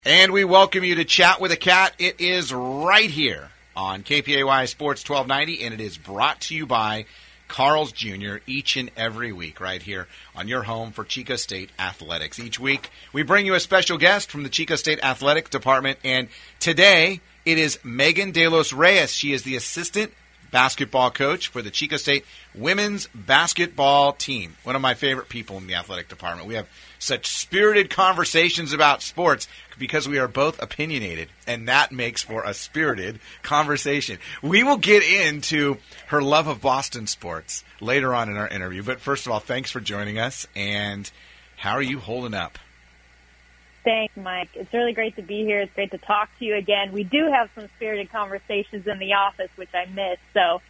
And we welcome you to Chat with a Cat. It is right here on KPAY Sports 1290, and it is brought to you by Carl's Jr. each and every week right here on your home for Chico State Athletics. Each week, we bring you a special guest from the Chico State Athletic Department, and today it is Megan De Los Reyes. She is the assistant basketball coach for the Chico State women's basketball team. One of my favorite people in the athletic department. We have such spirited conversations about sports because we are both opinionated, and that makes for a spirited conversation. We will get into her love of Boston sports later on in our interview, but first of all, thanks for joining us, and how are you holding up? Thanks, Mike. It's really great to be here. It's great to talk to you again. We do have some spirited conversations in the office, which I miss. So,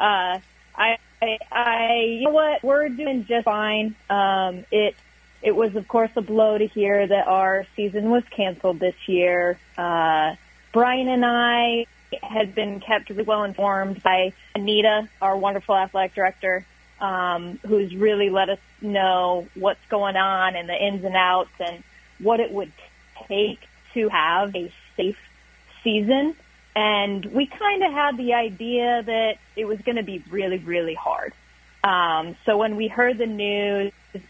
you know what? We're doing just fine. It was, of course, a blow to hear that our season was canceled this year. Brian and I had been kept really well informed by Anita, our wonderful athletic director, who's really let us know what's going on and the ins and outs and what it would take to have a safe season. And we kind of had the idea that it was going to be really, really hard. So when we heard the news,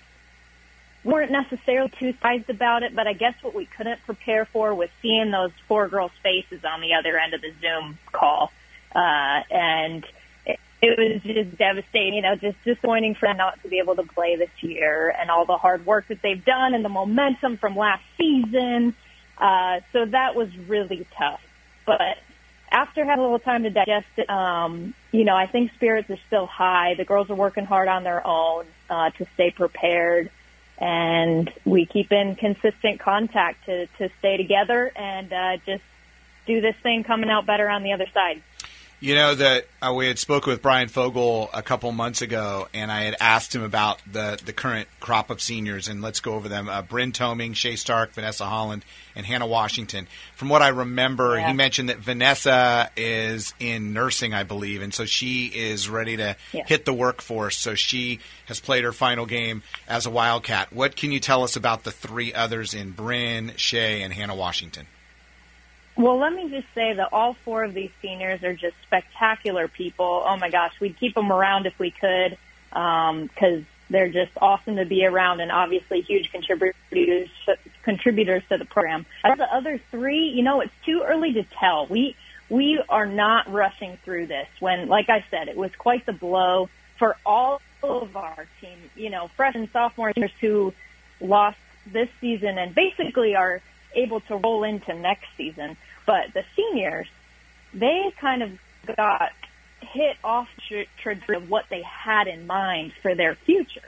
we weren't necessarily too surprised about it, but I guess what we couldn't prepare for was seeing those four girls' faces on the other end of the Zoom call. And it was just devastating, just disappointing for them not to be able to play this year and all the hard work that they've done and the momentum from last season. So that was really tough. But after having a little time to digest it, I think spirits are still high. The girls are working hard on their own to stay prepared. And we keep in consistent contact to stay together and just do this thing coming out better on the other side. You know that we had spoken with Brian Fogel a couple months ago, and I had asked him about the current crop of seniors, and let's go over them. Bryn Toming, Shea Stark, Vanessa Holland, and Hannah Washington. From what I remember, He mentioned that Vanessa is in nursing, I believe, and so she is ready to hit the workforce. So she has played her final game as a Wildcat. What can you tell us about the three others in Bryn, Shea, and Hannah Washington? Well, let me just say that all four of these seniors are just spectacular people. Oh, my gosh, we'd keep them around if we could because they're just awesome to be around and obviously huge contributors to the program. As the other three, it's too early to tell. We are not rushing through this when, like I said, it was quite the blow for all of our team, freshmen, sophomore seniors who lost this season and basically are able to roll into next season. But the seniors, they kind of got hit off trajectory of what they had in mind for their future.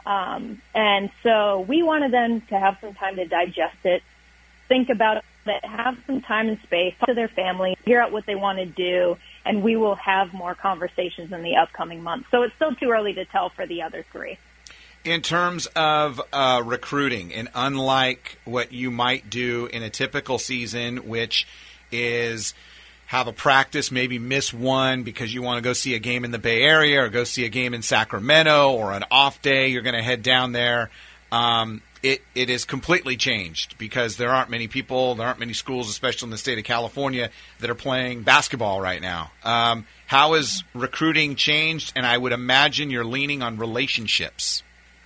And so we wanted them to have some time to digest it, think about it, have some time and space, talk to their families, figure out what they want to do, and we will have more conversations in the upcoming months. So it's still too early to tell for the other three. In terms of recruiting, and unlike what you might do in a typical season, which is have a practice, maybe miss one because you want to go see a game in the Bay Area or go see a game in Sacramento, or an off day, you're going to head down there. It is completely changed because there aren't many people, there aren't many schools, especially in the state of California, that are playing basketball right now. How has recruiting changed? And I would imagine you're leaning on relationships.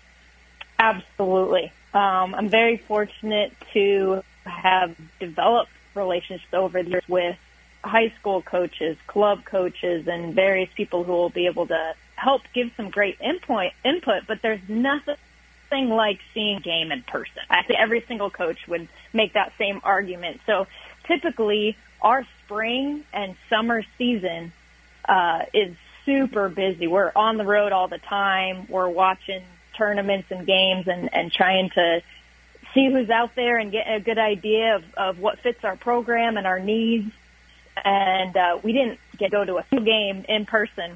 Absolutely. I'm very fortunate to have developed relationships over the years with high school coaches, club coaches, and various people who will be able to help give some great input, but there's nothing like seeing a game in person. I think every single coach would make that same argument. So typically our spring and summer season is super busy. We're on the road all the time. We're watching tournaments and games and trying to see who's out there and get a good idea of what fits our program and our needs. And we didn't get to go to a single game in person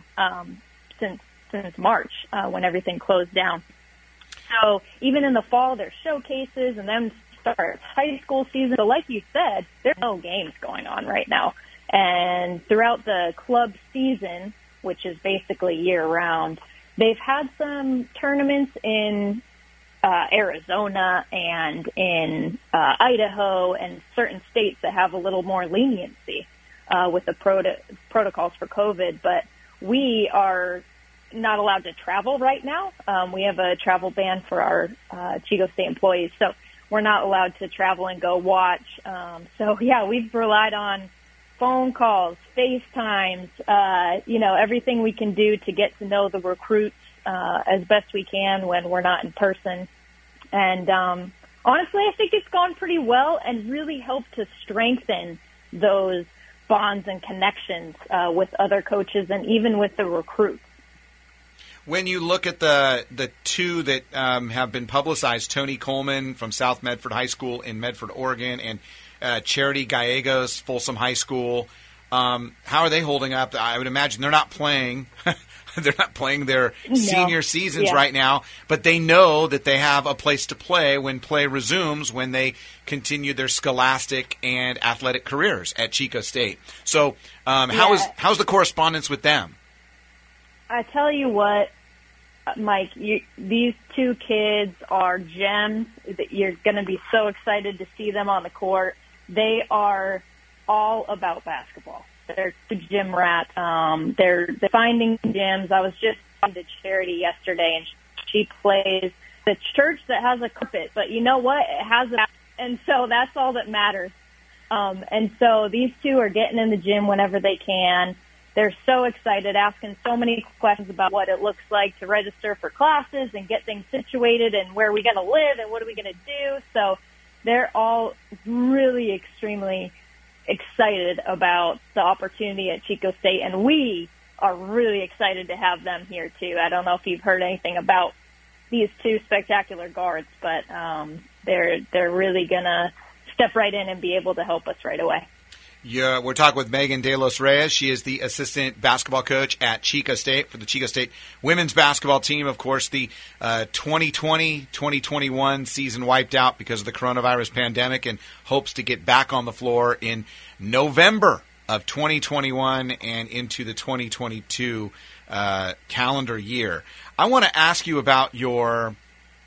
since March when everything closed down. So even in the fall, there's showcases, and then starts high school season. So like you said, there's no games going on right now. And throughout the club season, which is basically year-round, they've had some tournaments in Arizona and in Idaho and certain states that have a little more leniency with the protocols for COVID. But we are not allowed to travel right now. We have a travel ban for our Chico State employees, so we're not allowed to travel and go watch. So, yeah, we've relied on phone calls, FaceTimes, everything we can do to get to know the recruits as best we can when we're not in person. And honestly, I think it's gone pretty well and really helped to strengthen those bonds and connections with other coaches and even with the recruits. When you look at the two that have been publicized, Tony Coleman from South Medford High School in Medford, Oregon, and Charity Gallegos, Folsom High School, how are they holding up? I would imagine they're not playing. They're not playing their senior seasons right now, but they know that they have a place to play when play resumes, when they continue their scholastic and athletic careers at Chico State. So how's the correspondence with them? I tell you what, Mike, these two kids are gems. You're going to be so excited to see them on the court. They are all about basketball. They're gym rats. They're finding gyms. I was just talking to Charity yesterday, and she plays the church that has a carpet. But you know what? It has a, and so that's all that matters. And so these two are getting in the gym whenever they can. They're so excited, asking so many questions about what it looks like to register for classes and get things situated and where are we going to live and what are we going to do. So they're all really extremely excited about the opportunity at Chico State, and we are really excited to have them here too. I don't know if you've heard anything about these two spectacular guards, but they're really going to step right in and be able to help us right away. Yeah, we're talking with Megan De Los Reyes. She is the assistant basketball coach at Chico State for the Chico State women's basketball team. Of course, the 2020-2021 season wiped out because of the coronavirus pandemic, and hopes to get back on the floor in November of 2021 and into the 2022 calendar year. I want to ask you about your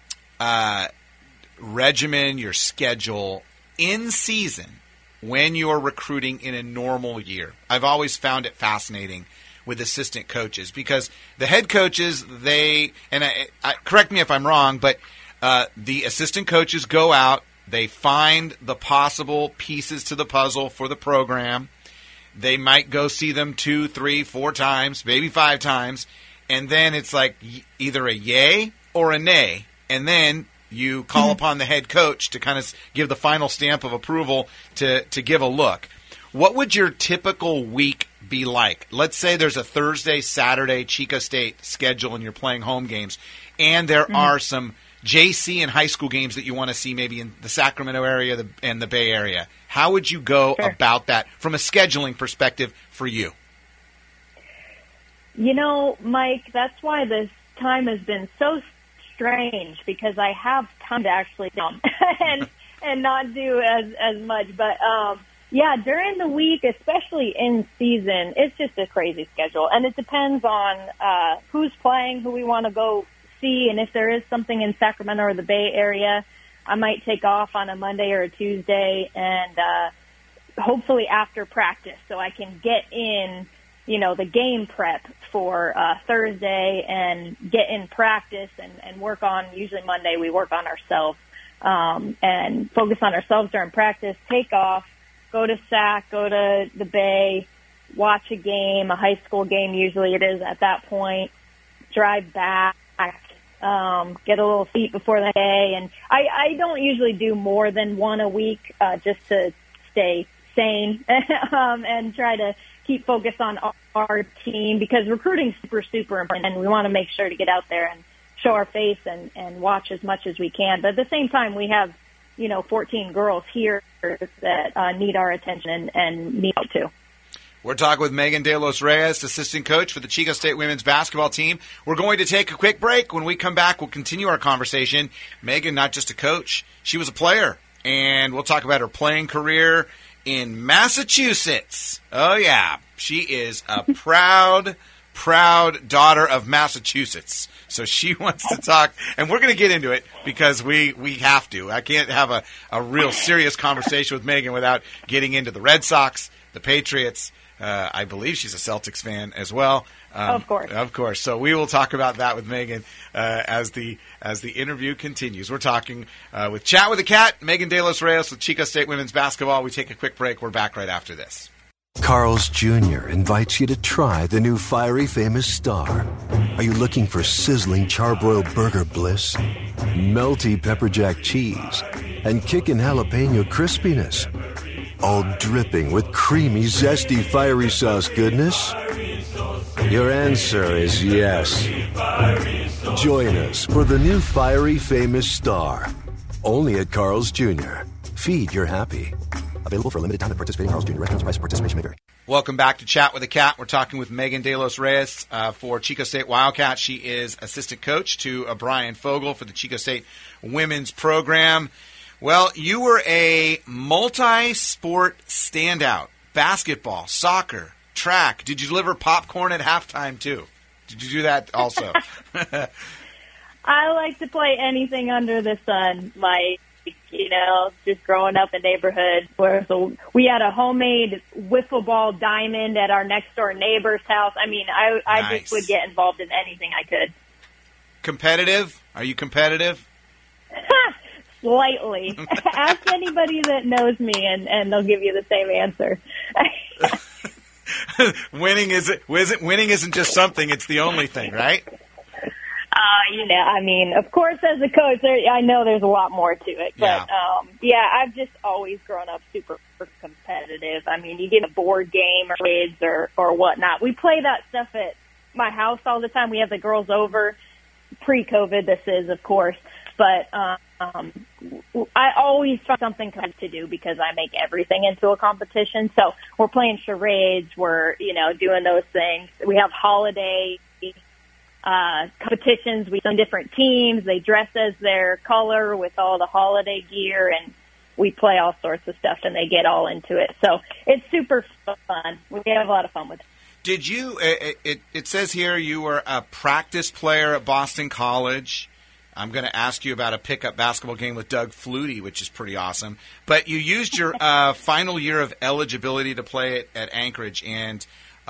regimen, your schedule in season when you're recruiting in a normal year. I've always found it fascinating with assistant coaches because the head coaches, correct me if I'm wrong, but the assistant coaches go out, they find the possible pieces to the puzzle for the program. They might go see them 2, 3, 4 times, maybe 5 times, and then it's like either a yay or a nay, and then you call upon the head coach to kind of give the final stamp of approval to give a look. What would your typical week be like? Let's say there's a Thursday, Saturday Chico State schedule and you're playing home games, and there are some JC and high school games that you want to see maybe in the Sacramento area and the Bay Area. How would you go about that from a scheduling perspective for you? You know, Mike, that's why this time has been so strange, because I have time to actually film and not do as much. But during the week, especially in season, it's just a crazy schedule, and it depends on who's playing, who we want to go see, and if there is something in Sacramento or the Bay Area, I might take off on a Monday or a Tuesday, and hopefully after practice, so I can get in the game prep for Thursday and get in practice and work on, usually Monday we work on ourselves and focus on ourselves during practice, take off, go to SAC, go to the Bay, watch a game, a high school game usually it is at that point, drive back, get a little sleep before the day. And I don't usually do more than one a week just to stay sane and try to keep focused on our team, because recruiting is super important, and we want to make sure to get out there and show our face and watch as much as we can. But at the same time, we have 14 girls here that need our attention and need help too. We're talking with Megan De Los Reyes, assistant coach for the Chico State women's basketball team. We're going to take a quick break. When we come back, we'll continue our conversation. Megan, not just a coach, she was a player, and we'll talk about her playing career in Massachusetts. Oh, yeah. She is a proud proud daughter of Massachusetts. So she wants to talk, and we're going to get into it because we have to. I can't have a real serious conversation with Megan without getting into the Red Sox, the Patriots. I believe she's a Celtics fan as well. Of course. Of course. So we will talk about that with Megan as the interview continues. We're talking with Chat with a Cat, Megan De Los Reyes with Chico State Women's Basketball. We take a quick break. We're back right after this. Carl's Jr. invites you to try the new Fiery Famous Star. Are you looking for sizzling charbroiled burger bliss, melty pepper jack cheese, and kickin' jalapeno crispiness? All dripping with creamy, zesty, fiery sauce goodness? Your answer is yes. Join us for the new Fiery Famous Star. Only at Carl's Jr. Feed your happy. Available for a limited time at participating Carl's Jr. restaurants. Price of participation may vary. Welcome back to Chat with a Cat. We're talking with Megan De Los Reyes for Chico State Wildcats. She is assistant coach to Brian Fogel for the Chico State women's program. Well, you were a multi-sport standout. Basketball, soccer, track. Did you deliver popcorn at halftime, too? Did you do that also? I like to play anything under the sun, like, just growing up in the neighborhood where we had a homemade wiffle ball diamond at our next door neighbor's house. I mean, I Nice. just would get involved in anything I could. Competitive? Are you competitive? Slightly. Ask anybody that knows me, and they'll give you the same answer. Winning isn't just something; it's the only thing, right? I mean, of course, as a coach, I know there's a lot more to it. But, I've just always grown up super competitive. I mean, you get a board game or kids or whatnot. We play that stuff at my house all the time. We have the girls over. Pre-COVID, this is, of course. But I always find something to do because I make everything into a competition. So we're playing charades. We're, doing those things. We have holiday competitions. We send different teams. They dress as their color with all the holiday gear, and we play all sorts of stuff, and they get all into it. So it's super fun. We have a lot of fun with it. Did you? It says here you were a practice player at Boston College. I'm going to ask you about a pickup basketball game with Doug Flutie, which is pretty awesome. But you used your final year of eligibility to play at Anchorage, and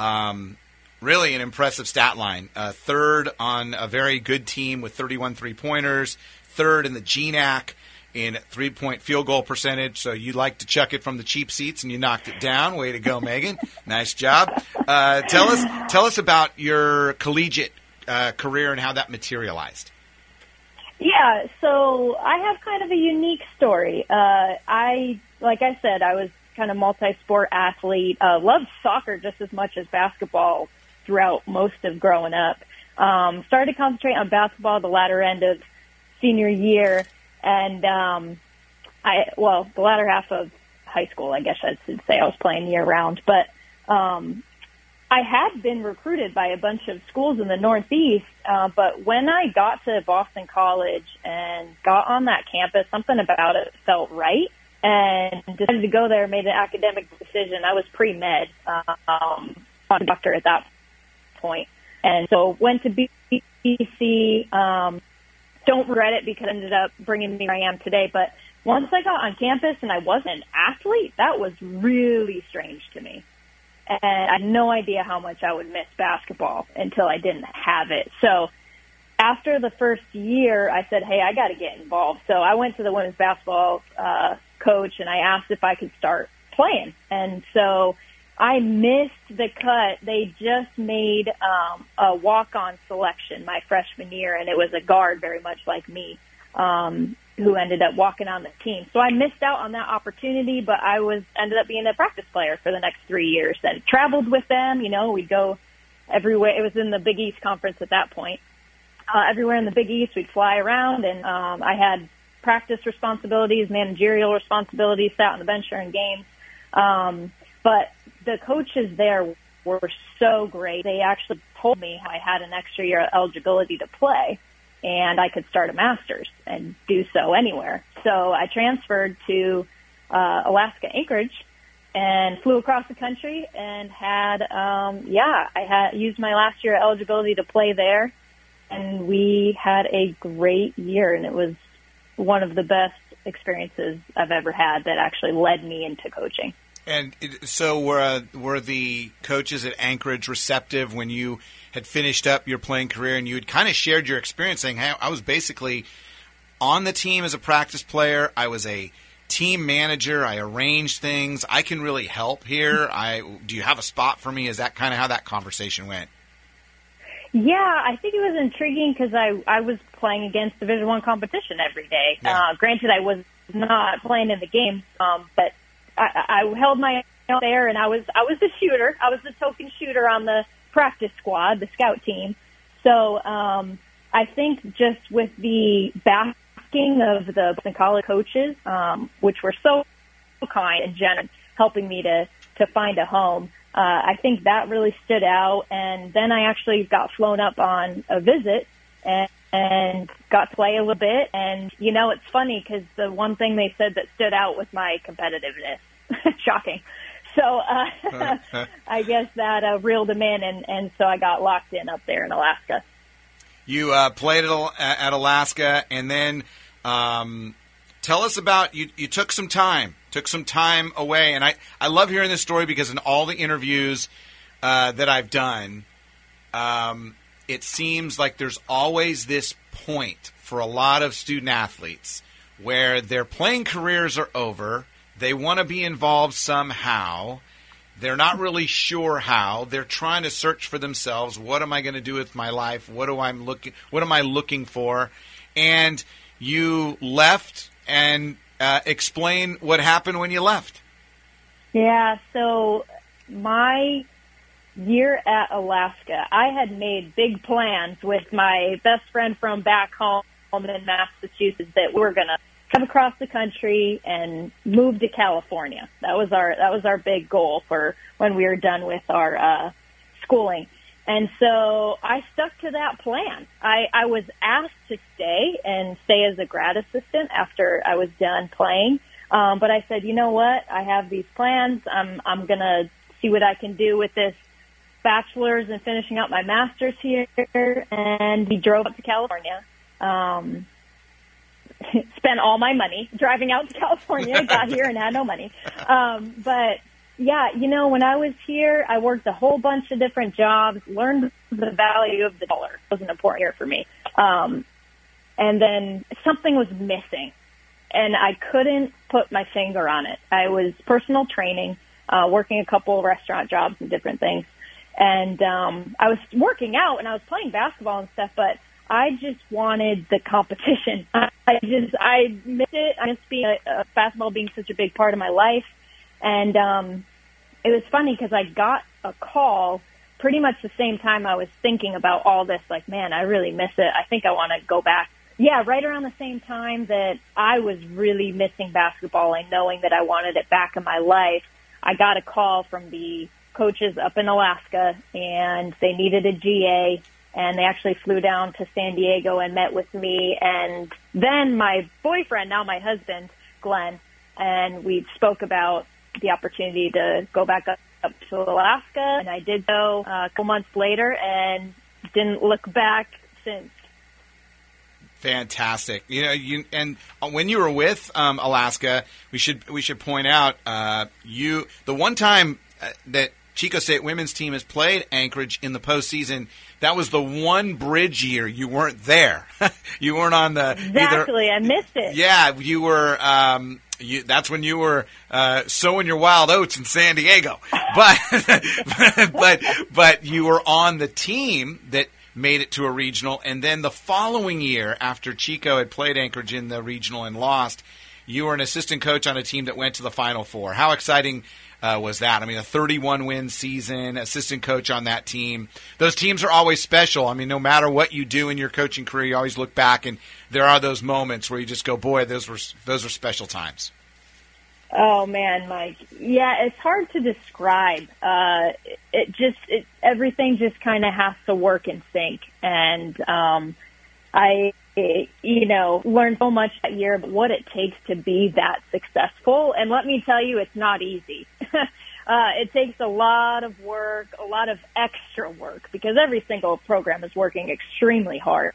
really an impressive stat line. Third on a very good team with 31 three-pointers, third in the GNAC in three-point field goal percentage. So you like to chuck it from the cheap seats, and you knocked it down. Way to go, Megan. Nice job. Tell us about your collegiate career and how that materialized. Yeah, so I have kind of a unique story. Like I said, I was kind of multi-sport athlete, loved soccer just as much as basketball throughout most of growing up. Started to concentrate on basketball the latter end of senior year, and the latter half of high school, I guess I should say. I was playing year-round, but I had been recruited by a bunch of schools in the Northeast, but when I got to Boston College and got on that campus, something about it felt right, and decided to go there, made an academic decision. I was pre-med, on doctor at that point, and so went to BC. Don't regret it because it ended up bringing me where I am today, but once I got on campus and I wasn't an athlete, that was really strange to me. And I had no idea how much I would miss basketball until I didn't have it. So after the first year, I said, hey, I got to get involved. So I went to the women's basketball coach, and I asked if I could start playing. And so I missed the cut. They just made a walk-on selection my freshman year, and it was a guard very much like me who ended up walking on the team. So I missed out on that opportunity, but I ended up being a practice player for the next 3 years and traveled with them. We'd go everywhere. It was in the Big East Conference at that point. Everywhere in the Big East, we'd fly around, and I had practice responsibilities, managerial responsibilities, sat on the bench during games. But the coaches there were so great. They actually told me I had an extra year of eligibility to play, and I could start a master's and do so anywhere. So I transferred to Alaska Anchorage and flew across the country and I had used my last year eligibility to play there, and we had a great year, and it was one of the best experiences I've ever had that actually led me into coaching. And so were the coaches at Anchorage receptive when you had finished up your playing career and you had kind of shared your experience saying, hey, I was basically on the team as a practice player. I was a team manager. I arranged things. I can really help here. Do you have a spot for me? Is that kind of how that conversation went? Yeah, I think it was intriguing because I was playing against Division I competition every day. Yeah. Granted, I was not playing in the games, but I held my own there, and I was the shooter. I was the token shooter on the practice squad, the scout team. So I think just with the backing of the college coaches, which were so kind and generous, helping me to find a home, I think that really stood out. And then I actually got flown up on a visit and got to play a little bit. And, it's funny because the one thing they said that stood out was my competitiveness. Shocking. So I guess that reeled them in, and so I got locked in up there in Alaska. You played at Alaska, and then tell us about you took some time away. And I love hearing this story because in all the interviews that I've done, it seems like there's always this point for a lot of student athletes where their playing careers are over. They want to be involved somehow. They're not really sure how. They're trying to search for themselves. What am I going to do with my life? What am I looking for? And you left, and explain what happened when you left. Yeah, so my year at Alaska, I had made big plans with my best friend from back home in Massachusetts that we were going to come across the country and move to California. That was our big goal for when we were done with our schooling. And so I stuck to that plan. I was asked to stay as a grad assistant after I was done playing. But I said, you know what? I have these plans. I'm going to see what I can do with this bachelor's and finishing up my master's here. And we drove up to California. Spent all my money driving out to California, got here and had no money. But yeah, when I was here, I worked a whole bunch of different jobs, learned the value of the dollar. It was an important year for me. And then something was missing, and I couldn't put my finger on it. I was personal training, working a couple of restaurant jobs and different things. And I was working out and I was playing basketball and stuff, but I just wanted the competition. I missed it. I missed basketball being such a big part of my life. And it was funny because I got a call pretty much the same time I was thinking about all this, like, man, I really miss it. I think I want to go back. Yeah, right around the same time that I was really missing basketball and knowing that I wanted it back in my life, I got a call from the coaches up in Alaska, and they needed a GA. And they actually flew down to San Diego and met with me. And then my boyfriend, now my husband, Glenn, and we spoke about the opportunity to go back up to Alaska. And I did so a couple months later and didn't look back since. Fantastic. And when you were with Alaska, we should point out the one time that Chico State women's team has played Anchorage in the postseason, that was the one bridge year you weren't there. You weren't on the exactly. I missed it. Yeah, you were. That's when you were sowing your wild oats in San Diego. But you were on the team that made it to a regional, and then the following year, after Chico had played Anchorage in the regional and lost, you were an assistant coach on a team that went to the Final Four. How exciting was that? I mean, a 31-win season, assistant coach on that team. Those teams are always special. I mean, no matter what you do in your coaching career, you always look back, and there are those moments where you just go, boy, those were special times. Oh, man, Mike. Yeah, it's hard to describe. Everything just kind of has to work in sync. And I learned so much that year about what it takes to be that successful. And let me tell you, it's not easy. It takes a lot of work, a lot of extra work, because every single program is working extremely hard.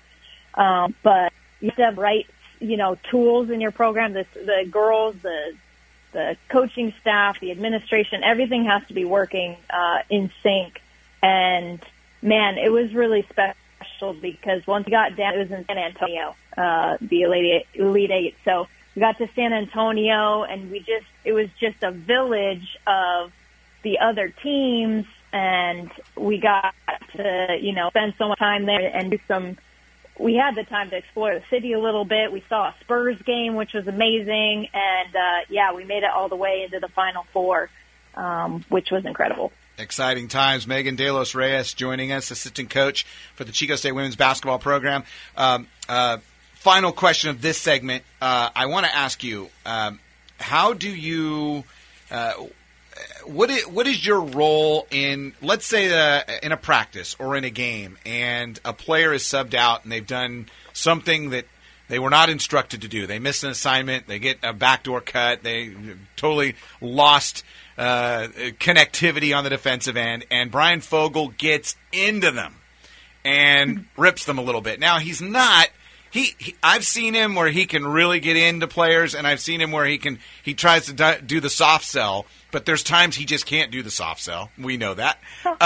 But you have to have right, tools in your program. The girls, the coaching staff, the administration, everything has to be working in sync. And, man, it was really special because once we got down, it was in San Antonio, the Elite Eight. So we got to San Antonio, and it was just a village of the other teams, and we got to, spend so much time there and we had the time to explore the city a little bit. We saw a Spurs game, which was amazing, and, we made it all the way into the Final Four, which was incredible. Exciting times. Megan De Los Reyes joining us, assistant coach for the Chico State women's basketball program. Final question of this segment. I want to ask you, how do you what is your role in, let's say, in a practice or in a game, and a player is subbed out and they've done something that they were not instructed to do. They missed an assignment. They get a backdoor cut. They totally lost connectivity on the defensive end, and Brian Fogel gets into them and rips them a little bit. Now, he's not – I've seen him where he can really get into players, and I've seen him where he tries to do the soft sell, but there's times he just can't do the soft sell. We know that.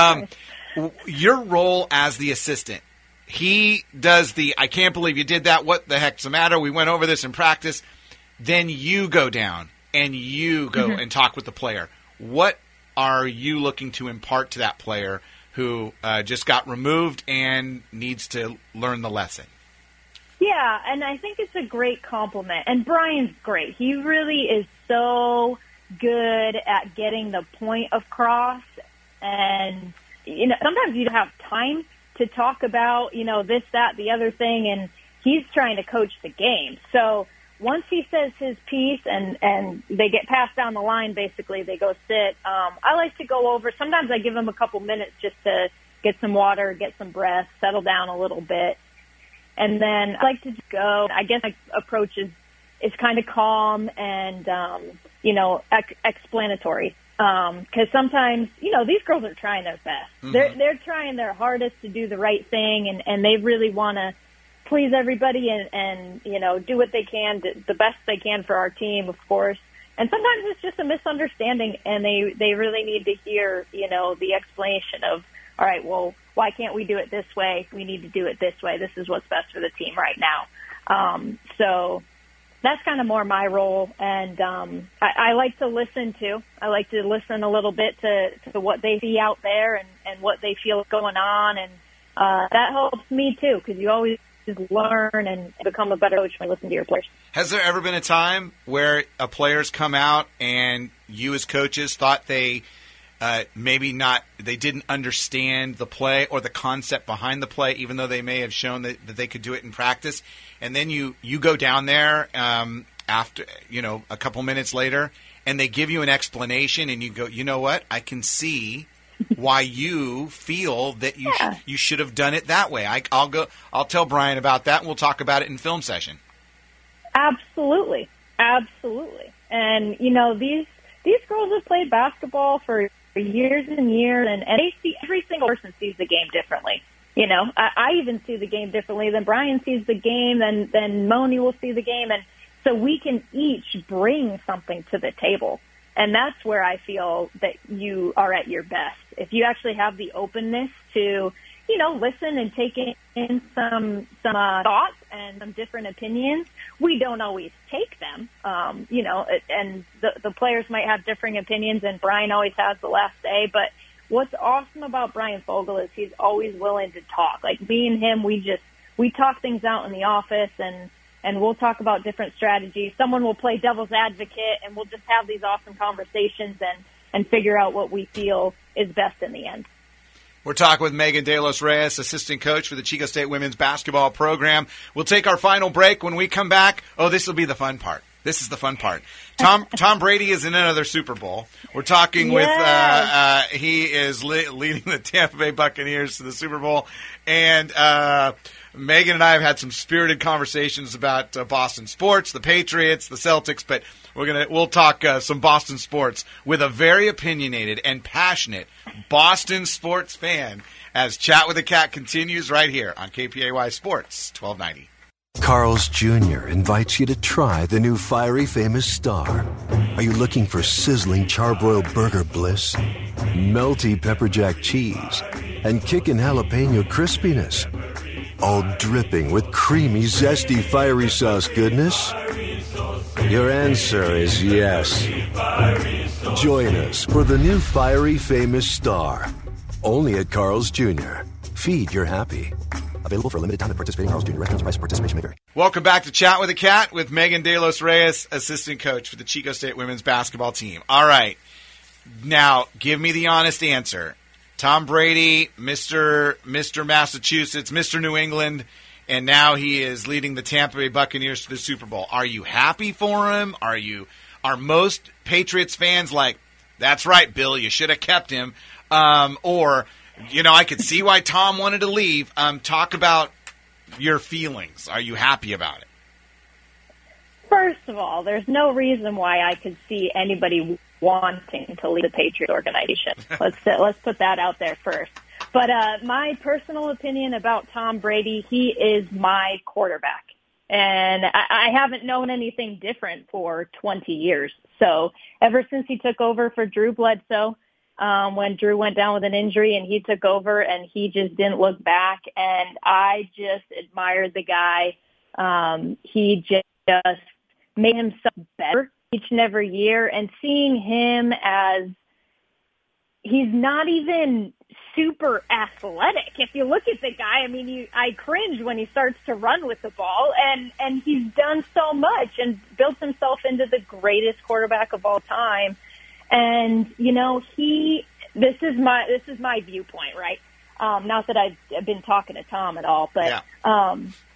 Your role as the assistant, he does I can't believe you did that. What the heck's the matter? We went over this in practice. Then you go down and you go and talk with the player. What are you looking to impart to that player who just got removed and needs to learn the lesson? Yeah, and I think it's a great compliment. And Brian's great. He really is so good at getting the point across. And, sometimes you don't have time to talk about, this, that, the other thing, and he's trying to coach the game. So once he says his piece and they get passed down the line, basically, they go sit. I like to go over. Sometimes I give him a couple minutes just to get some water, get some breath, settle down a little bit. And then I like to just go. I guess my approach is kind of calm and, explanatory. Because sometimes, these girls are trying their best. Mm-hmm. They're trying their hardest to do the right thing, and they really want to please everybody and do what they can, the best they can for our team, of course. And sometimes it's just a misunderstanding, and they really need to hear, the explanation of, all right, well, why can't we do it this way? We need to do it this way. This is what's best for the team right now. So that's kind of more my role. And I like to listen, too. I like to listen a little bit to what they see out there and what they feel is going on. And that helps me, too, because you always learn and become a better coach when you listen to your players. Has there ever been a time where a player's come out and you as coaches thought they they didn't understand the play or the concept behind the play, even though they may have shown that they could do it in practice, and then you go down there after a couple minutes later and they give you an explanation and you go, you know what, I can see why you feel that you should have done it that way. I'll tell Brian about that, and we'll talk about it in film session. Absolutely. And these girls have played basketball for years and years, and they see, every single person sees the game differently. I even see the game differently than Brian sees the game, then Moni will see the game, and so we can each bring something to the table. And that's where I feel that you are at your best. If you actually have the openness to, listen and take in some thoughts and some different opinions. We don't always take them, and the players might have differing opinions, and Brian always has the last say. But what's awesome about Brian Fogel is he's always willing to talk. Like me and him, we talk things out in the office, and we'll talk about different strategies. Someone will play devil's advocate, and we'll just have these awesome conversations and figure out what we feel is best in the end. We're talking with Megan De Los Reyes, assistant coach for the Chico State women's basketball program. We'll take our final break. When we come back, this will be the fun part. This is the fun part. Tom Brady is in another Super Bowl. We're talking with he is leading the Tampa Bay Buccaneers to the Super Bowl, and Megan and I have had some spirited conversations about Boston sports, the Patriots, the Celtics, but We'll talk some Boston sports with a very opinionated and passionate Boston sports fan as Chat with the Cat continues right here on KPAY Sports 1290. Carl's Jr. invites you to try the new Fiery Famous Star. Are you looking for sizzling charbroiled burger bliss, melty pepper jack cheese, and kickin' jalapeno crispiness? All dripping with creamy, zesty, fiery sauce goodness? Your answer is yes. Join us for the new Fiery Famous Star. Only at Carl's Jr. Feed your happy. Available for a limited time at participating Carl's Jr. restaurants. Price of participation may vary. Welcome back to Chat with the Cat with Megan De Los Reyes, assistant coach for the Chico State women's basketball team. All right. Now, give me the honest answer. Tom Brady, Mr. Massachusetts, Mr. New England, and now he is leading the Tampa Bay Buccaneers to the Super Bowl. Are you happy for him? Are most Patriots fans like, that's right, Bill, you should have kept him? Or, I could see why Tom wanted to leave. Talk about your feelings. Are you happy about it? First of all, there's no reason why I could see anybody wanting to leave the Patriots organization. Let's put that out there first. But my personal opinion about Tom Brady, he is my quarterback. And I haven't known anything different for 20 years. So ever since he took over for Drew Bledsoe, when Drew went down with an injury and he took over and he just didn't look back. And I just admired the guy. He just made himself better each and every year. And seeing him as he's not even super athletic. If you look at the guy, I cringe when he starts to run with the ball, and he's done so much and built himself into the greatest quarterback of all time. And this is my viewpoint, right? Not that I've been talking to Tom at all, but yeah.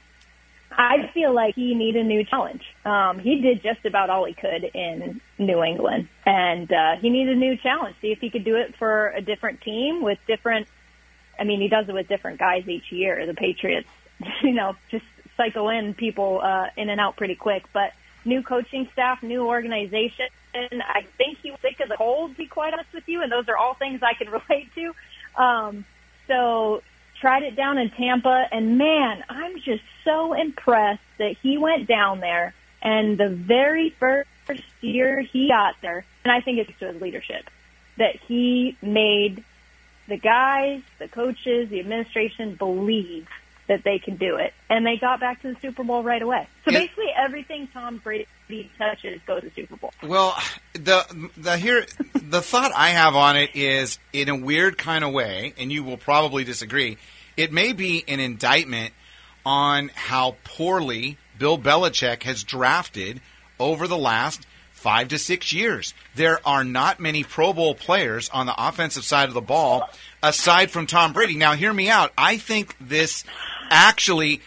I feel like he needed a new challenge. He did just about all he could in New England, and he needed a new challenge. See if he could do it for a different team with different. He does it with different guys each year. The Patriots, just cycle in people in and out pretty quick. But new coaching staff, new organization. And I think he was sick of the cold, to be quite honest with you, and those are all things I can relate to. So tried it down in Tampa, and man, I'm just so impressed that he went down there, and the very first year he got there, and I think it's to his leadership, that he made the guys, the coaches, the administration believe that they can do it, and they got back to the Super Bowl right away. So basically everything Tom Brady touches goes to Super Bowl. Well, the thought I have on it is, in a weird kind of way, and you will probably disagree, it may be an indictment on how poorly Bill Belichick has drafted over the last 5 to 6 years. There are not many Pro Bowl players on the offensive side of the ball aside from Tom Brady. Now, hear me out. I think this actually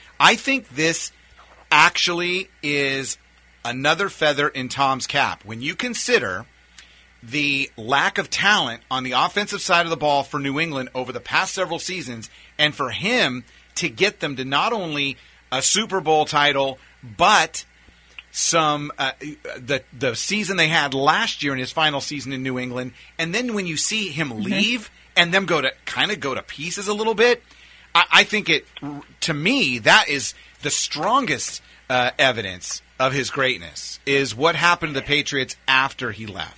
is another feather in Tom's cap. When you consider the lack of talent on the offensive side of the ball for New England over the past several seasons, and for him to get them to not only a Super Bowl title, but some the season they had last year in his final season in New England, and then when you see him leave and them go to pieces a little bit, I think to me that is the strongest evidence of his greatness is what happened to the Patriots after he left.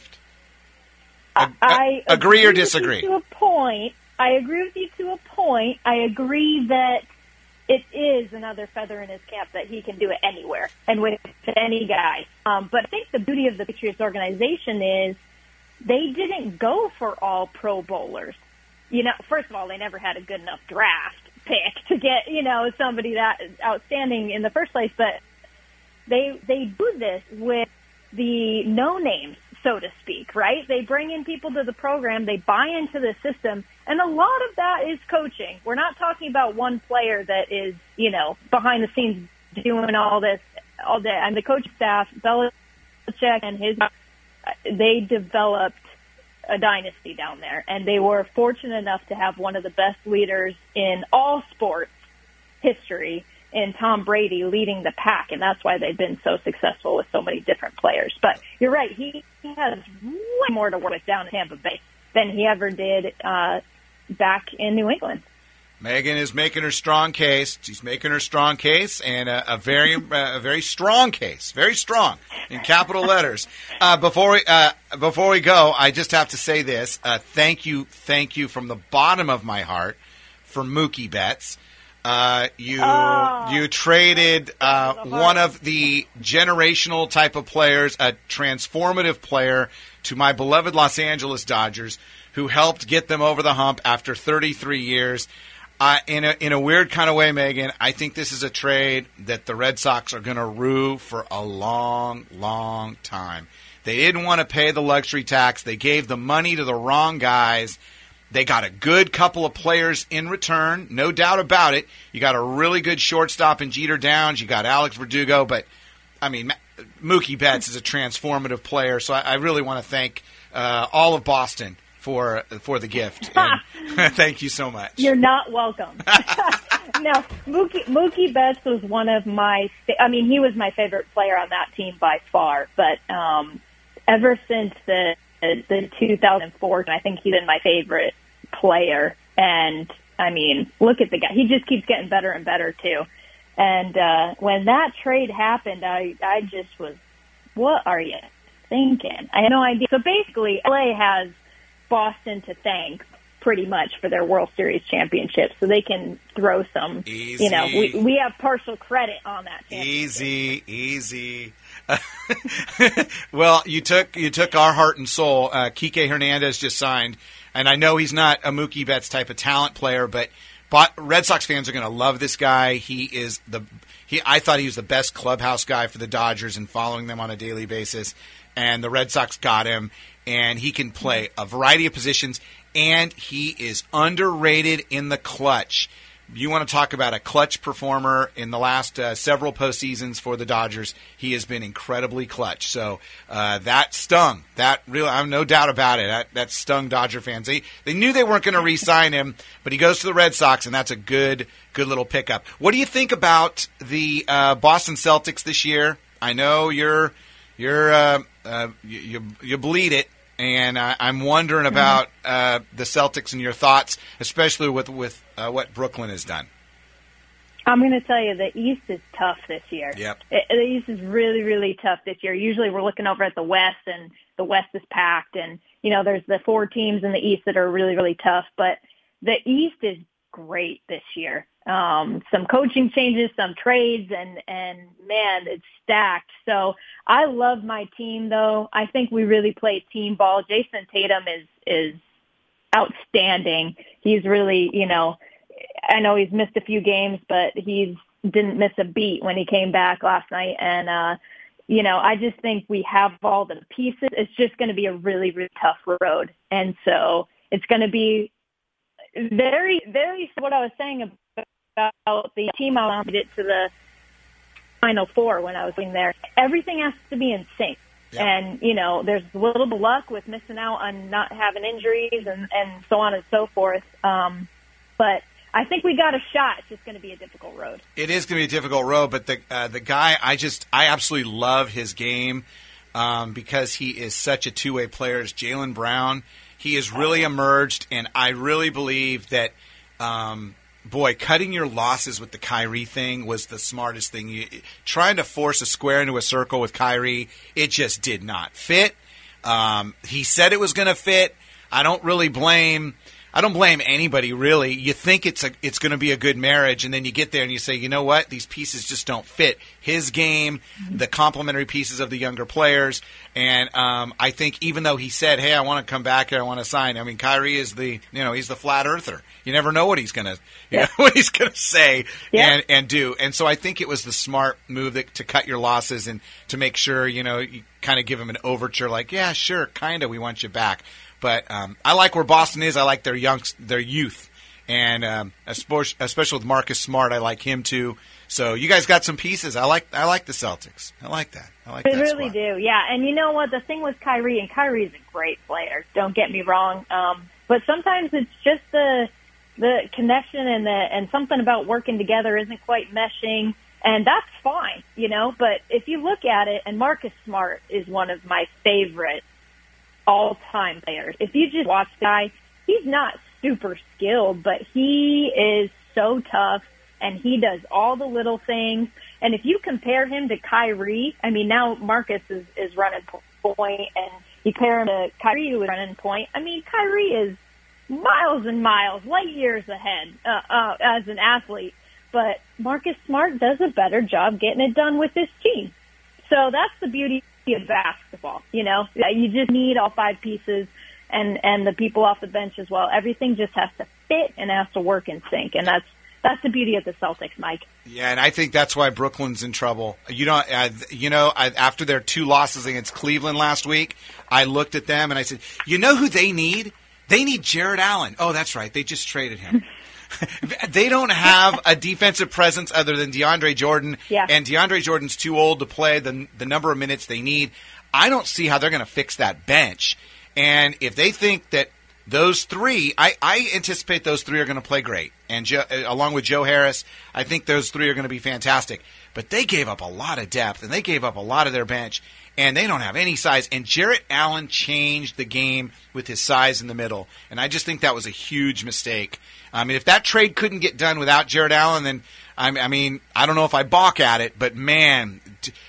I agree or disagree? To a point. I agree with you to a point. I agree that it is another feather in his cap that he can do it anywhere and with any guy. But I think the beauty of the Patriots organization is they didn't go for all Pro Bowlers. First of all, they never had a good enough draft pick to get, somebody that outstanding in the first place. But they do this with the no-names, so to speak, right? They bring in people to the program, they buy into the system, and a lot of that is coaching. We're not talking about one player that is, behind the scenes doing all this all day. And the coaching staff, Belichick and they developed a dynasty down there, and they were fortunate enough to have one of the best leaders in all sports history in Tom Brady leading the pack, and that's why they've been so successful with so many different players. But you're right, he has way more to work with down in Tampa Bay than he ever did back in New England. Megan is making her strong case. She's making her strong case, and a very strong case, very strong in capital letters. Before we go, I just have to say this: thank you from the bottom of my heart for Mookie Betts. You traded one of the generational type of players, a transformative player, to my beloved Los Angeles Dodgers, who helped get them over the hump after 33 years. In a weird kind of way, Megan, I think this is a trade that the Red Sox are going to rue for a long, long time. They didn't want to pay the luxury tax. They gave the money to the wrong guys. They got a good couple of players in return, no doubt about it. You got a really good shortstop in Jeter Downs. You got Alex Verdugo. But, I mean, Mookie Betts is a transformative player, so I really want to thank all of Boston for the gift. And thank you so much. You're not welcome. No, Mookie Betts was one of my he was my favorite player on that team by far. But ever since the 2004, I think he's been my favorite player. And, I mean, look at the guy. He just keeps getting better and better, too. And when that trade happened, I just was, what are you thinking? I had no idea. So basically, LA has Boston to thank pretty much for their World Series championship, so they can throw some, easy. We have partial credit on that championship. Easy. Well, you took our heart and soul. Kike Hernandez just signed, and I know he's not a Mookie Betts type of talent player, but Red Sox fans are going to love this guy. I thought he was the best clubhouse guy for the Dodgers and following them on a daily basis, and the Red Sox got him. And he can play a variety of positions, and he is underrated in the clutch. You want to talk about a clutch performer in the last several postseasons for the Dodgers. He has been incredibly clutch. So that stung. That really, I have no doubt about it. That stung Dodger fans. They knew they weren't going to re-sign him, but he goes to the Red Sox, and that's a good little pickup. What do you think about the Boston Celtics this year? I know you bleed it. And I'm wondering about the Celtics and your thoughts, especially with what Brooklyn has done. I'm going to tell you, the East is tough this year. Yep. The East is really, really tough this year. Usually we're looking over at the West, and the West is packed. And, there's the 4 teams in the East that are really, really tough. But the East is great this year. Some coaching changes, some trades, and man, it's stacked. So I love my team, though. I think we really play team ball. Jason Tatum is outstanding. He's really, I know he's missed a few games, but he didn't miss a beat when he came back last night. And, I just think we have all the pieces. It's just going to be a really, really tough road. And so it's going to be very, very, what I was saying about the team, I made it to the Final Four when I was in there. Everything has to be in sync. Yep. And, there's a little bit of luck with missing out on not having injuries and so on and so forth. But I think we got a shot. It's just going to be a difficult road. It is going to be a difficult road, but the guy, I absolutely love his game because he is such a two-way player. Is Jaylen Brown. He has really emerged, and I really believe that cutting your losses with the Kyrie thing was the smartest thing. Trying to force a square into a circle with Kyrie, it just did not fit. He said it was going to fit. I don't blame anybody, really. You think it's going to be a good marriage, and then you get there and you say, you know what? These pieces just don't fit. His game, the complementary pieces of the younger players, and I think even though he said, hey, I want to come back here, I want to sign. I mean, Kyrie is he's the flat earther. You never know what he's going to say and do. And so I think it was the smart move to cut your losses and to make sure, you kind of give him an overture like, yeah, sure, kind of, we want you back. But I like where Boston is. I like their youth, and especially with Marcus Smart, I like him too. So you guys got some pieces. I like the Celtics. I like that. They really do, yeah. And you know what? The thing with Kyrie's a great player. Don't get me wrong. But sometimes it's just the connection and something about working together isn't quite meshing, and that's fine, But if you look at it, and Marcus Smart is one of my favorite all-time players. If you just watch the guy, he's not super skilled, but he is so tough, and he does all the little things. And if you compare him to Kyrie, I mean, now Marcus is running point, and you compare him to Kyrie, who is running point. I mean, Kyrie is miles and miles, light years ahead as an athlete. But Marcus Smart does a better job getting it done with his team. So that's the beauty of basketball, You just need all five pieces and the people off the bench as well. Everything just has to fit and has to work in sync, and that's the beauty of the Celtics, Mike. Yeah, and I think that's why Brooklyn's in trouble. After their 2 losses against Cleveland last week, I looked at them and I said, you know who they need? They need Jared Allen. Oh, that's right. They just traded him. They don't have a defensive presence other than DeAndre Jordan, and DeAndre Jordan's too old to play the number of minutes they need. I don't see how they're going to fix that bench. And if they think that those 3, I anticipate those 3 are going to play great. And along with Joe Harris, I think those 3 are going to be fantastic. But they gave up a lot of depth, and they gave up a lot of their bench, and they don't have any size. And Jarrett Allen changed the game with his size in the middle, and I just think that was a huge mistake. I mean, if that trade couldn't get done without Jarrett Allen, then I don't know if I balk at it, but man,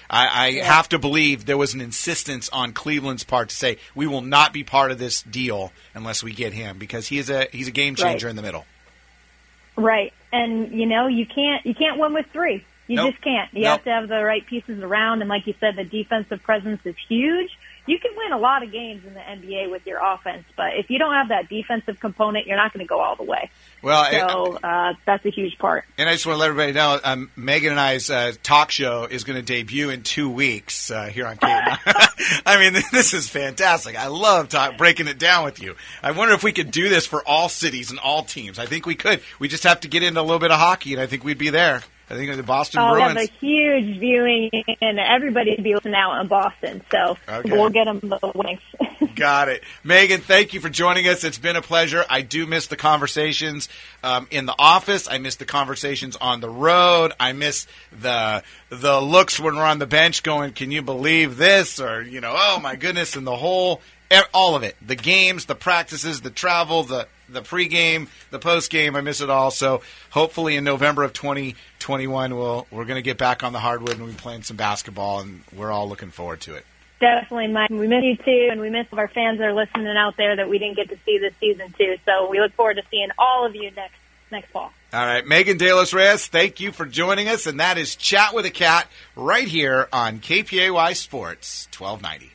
I have to believe there was an insistence on Cleveland's part to say we will not be part of this deal unless we get him, because he's a game changer in the middle. Right, and you can't win with 3. You just can't. You have to have the right pieces around, and like you said, the defensive presence is huge. You can win a lot of games in the NBA with your offense, but if you don't have that defensive component, you're not going to go all the way. Well, that's a huge part. And I just want to let everybody know, Megan and I's talk show is going to debut in 2 weeks here on Kate. I mean, this is fantastic. I love breaking it down with you. I wonder if we could do this for all cities and all teams. I think we could. We just have to get into a little bit of hockey, and I think we'd be there. I think the Boston Bruins. We have a huge viewing, and everybody will be listening out in Boston, so we'll get them the wings. Got it. Megan, thank you for joining us. It's been a pleasure. I do miss the conversations in the office. I miss the conversations on the road. I miss the looks when we're on the bench going, can you believe this? Or, oh, my goodness, and all of it. The games, the practices, the travel, the pregame, the postgame, I miss it all. So hopefully in November of 2021, we're going to get back on the hardwood and we'll be playing some basketball, and we're all looking forward to it. Definitely, Mike. We miss you, too, and we miss our fans that are listening out there that we didn't get to see this season, too. So we look forward to seeing all of you next fall. All right. Megan De Los Reyes, thank you for joining us, and that is Chat with a Cat right here on KPAY Sports 1290.